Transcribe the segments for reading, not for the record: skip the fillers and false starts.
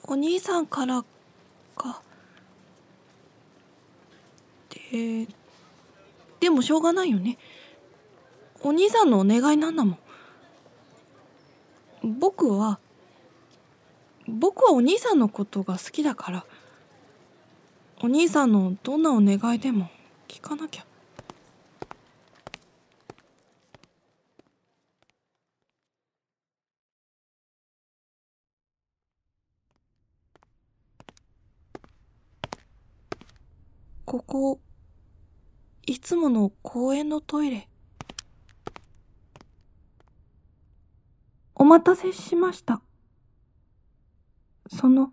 お兄さんからか。でもしょうがないよね。お兄さんのお願いなんだもん。僕はお兄さんのことが好きだから、お兄さんのどんなお願いでも聞かなきゃ。ここ、いつもの公園のトイレ。お待たせしました。今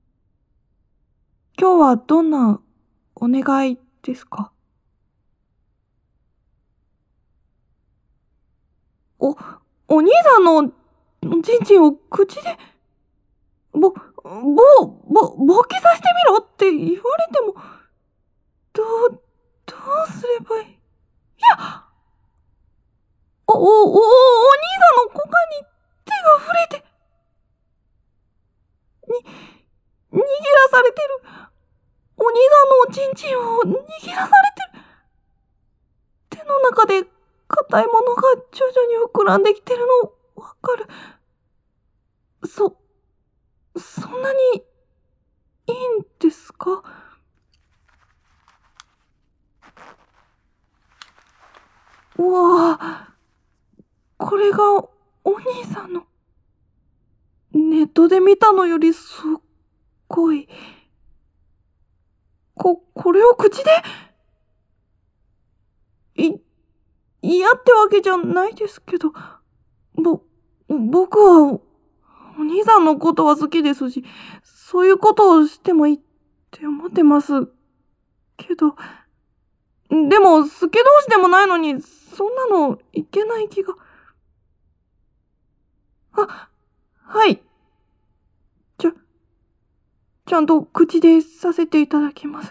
日はどんなお願いですか？お兄さんのちんちんを口で、ぼきさせてみろって言われても、どうすればいい？いや、お兄さんの股間に手が触れて、握らされてる。お兄さんのおちんちんを握らされてる。手の中で硬いものが徐々に膨らんできてるのわかる？そんなにいいんですか？うわあ、これがお兄さんの。ネットで見たのよりすっごい。これを口で？嫌ってわけじゃないですけど、僕はお兄さんのことは好きですし、そういうことをしてもいいって思ってますけど、でも好き同士でもないのに、そんなのいけない気が。はい。ちゃんと口でさせていただきます。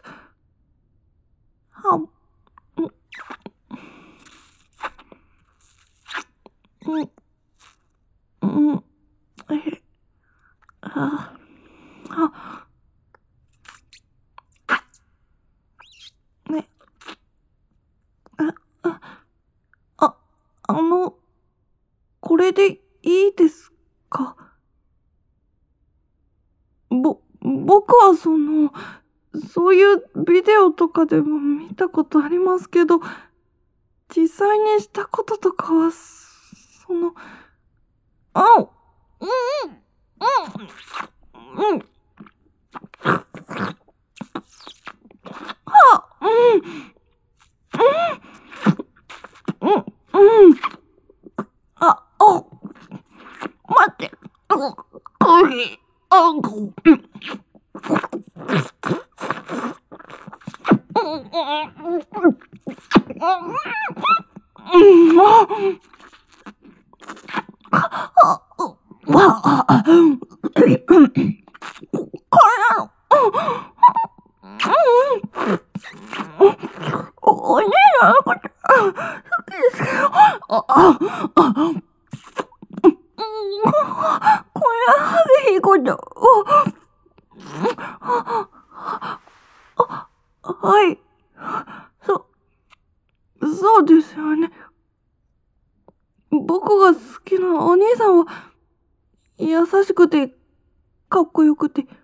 ね。これでいいですか？僕はそういうビデオとかでも見たことありますけど、実際にしたこととかは、待って。お姉さんのこと好きですけど、こんな激しいことを。はい。そうですよね。僕が好きなお兄さんは優しくてかっこよくて。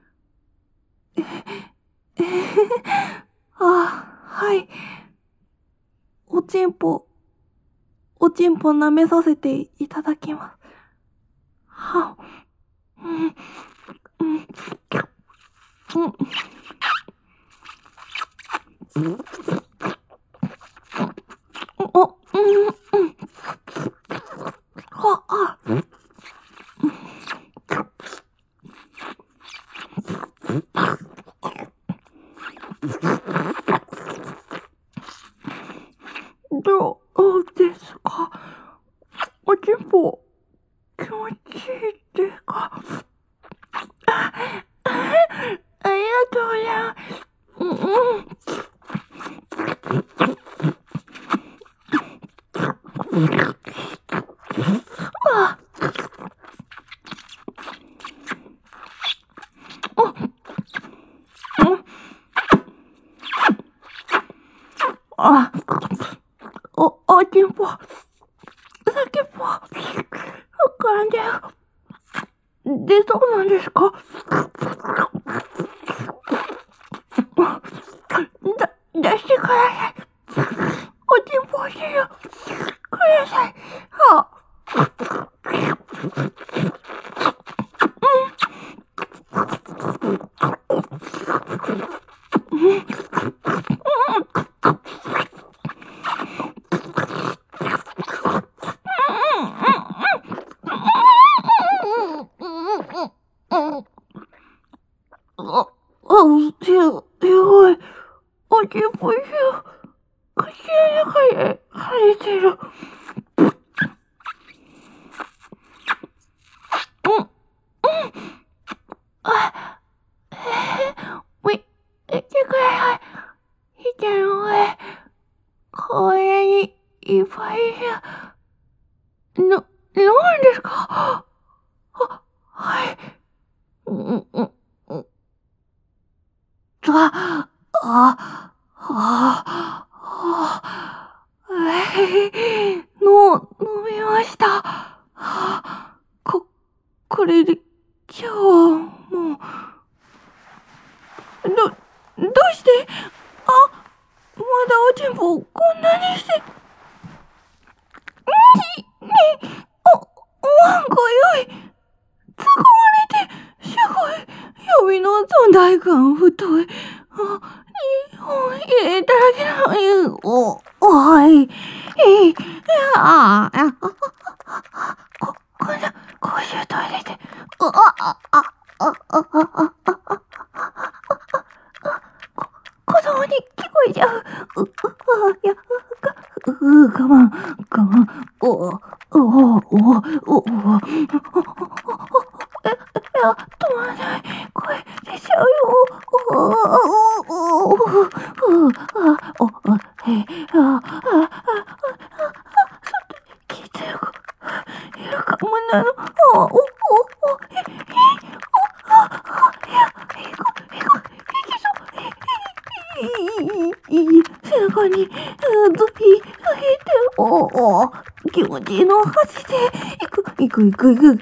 はい。おちんぽ舐めさせていただきます。どうですか？おちんぽ気持ちいいですか？ありがとうございます。 おちんぽ、先っぽ、膨らんで出そうなんですか？出してください。おちんぽ欲しいよ。ください。すごい。おちんぽ欲しいよ。口の中で生えてる。見てください。ひての上、これにいっぱいいる。なんですか？はい。飲みました。これで今日はもう、どうして？まだおちんぽこんなにして。ワンコよい。突っ込まれて、すごい。指の存在感太い。2本入れただけなのに、こんな公衆トイレで、子供に聞こえちゃう。我慢。止まらない。声出ちゃうよ。聞いてるか？いるかもなの。背中にずひえて、気持ちいいの走っていく。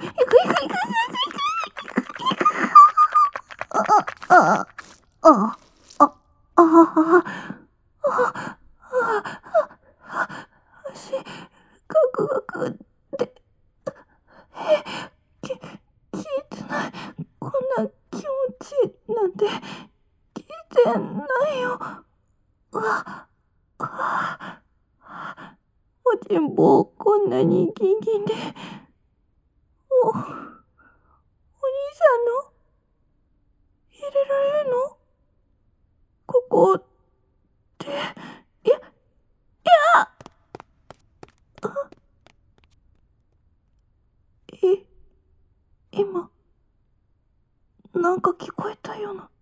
足ガクガクって聞いてない。こんな気持ちなんて聞いてないよ。おちんぽこんなにギンギンで、お兄さんの入れられるの？ここって、今、なんか聞こえたような。